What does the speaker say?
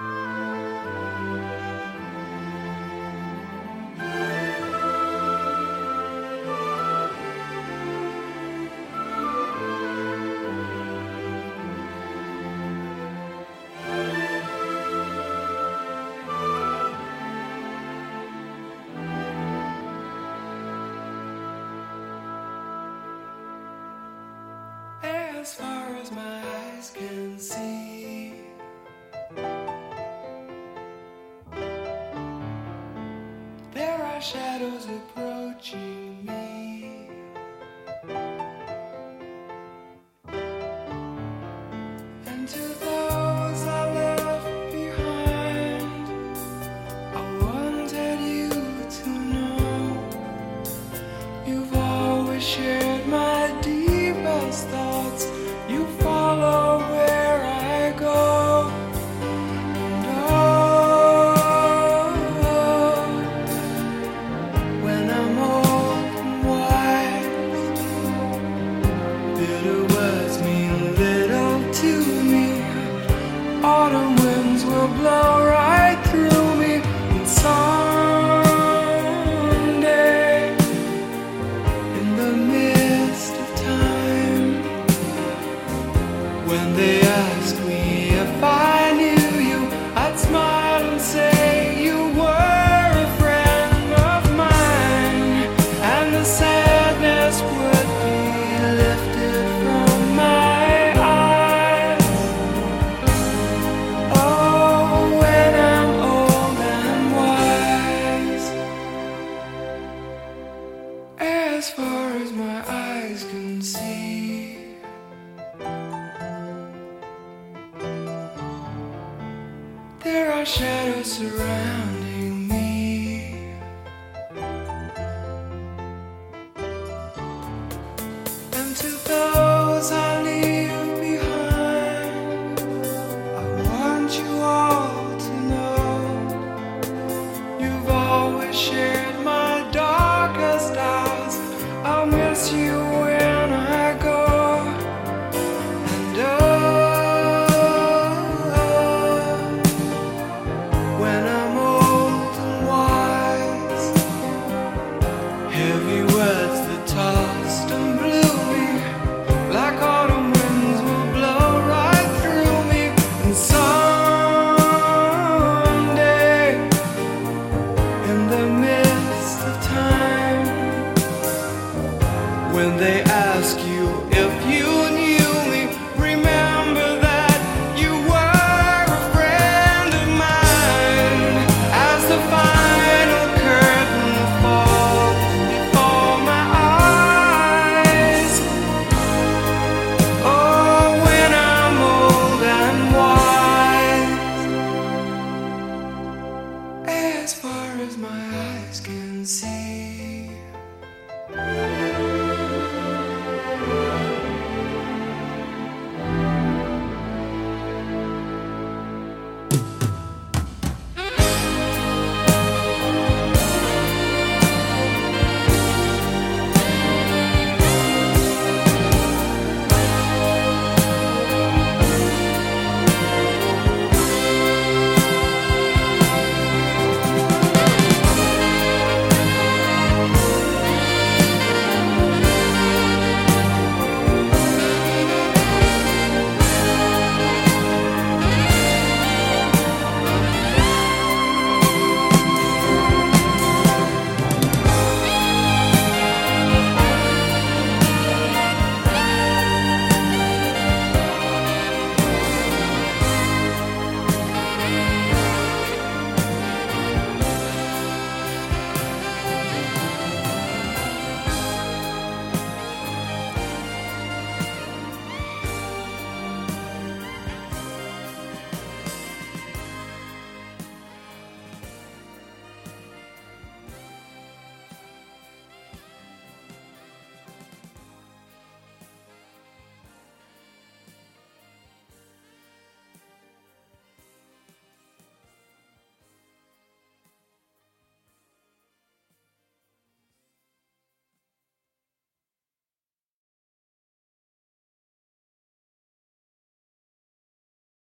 As far as my eyes can see, there are shadows approaching me. And to those I left behind, I wanted you to know you've always shared my deepest thoughts. You follow where I go. And oh, when I'm old and wise, bitter words mean little to me. Autumn winds will blow right through me. And someday, in the midst of time, when they ask me if I knew you, I'd smile and say you were a friend of mine, and the sadness would be lifted from my eyes. Oh, when I'm old and wise, as far as my eyes can see, there are shadows surrounding me. And to those